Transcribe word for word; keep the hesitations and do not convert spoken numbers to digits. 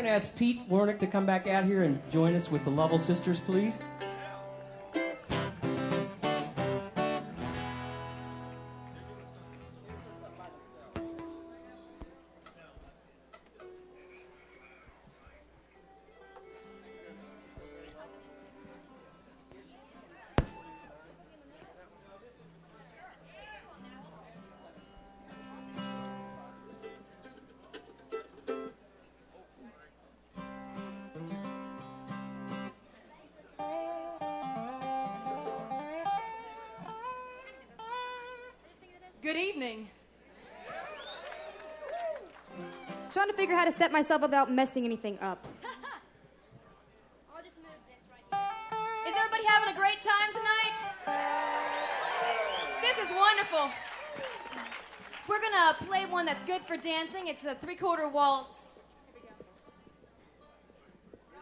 going to ask Pete Wernick to come back out here and join us with the Lovell Sisters, please. Good evening. Trying to figure how to set myself up without messing anything up. Is everybody having a great time tonight? This is wonderful. We're gonna play one that's good for dancing. It's a three-quarter waltz.